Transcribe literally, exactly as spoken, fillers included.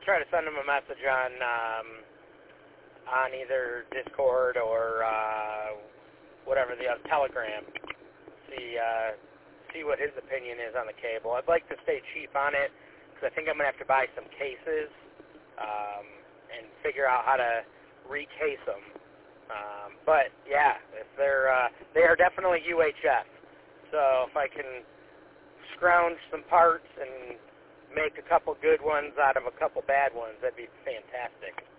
try to send him a message on um, on either Discord or uh, whatever the other Telegram. See uh, see what his opinion is on the cable. I'd like to stay cheap on it because I think I'm gonna have to buy some cases um, and figure out how to recase them. Um, but yeah, if they're uh, they are definitely U H F. So if I can scrounge some parts and make a couple good ones out of a couple bad ones, that'd be fantastic.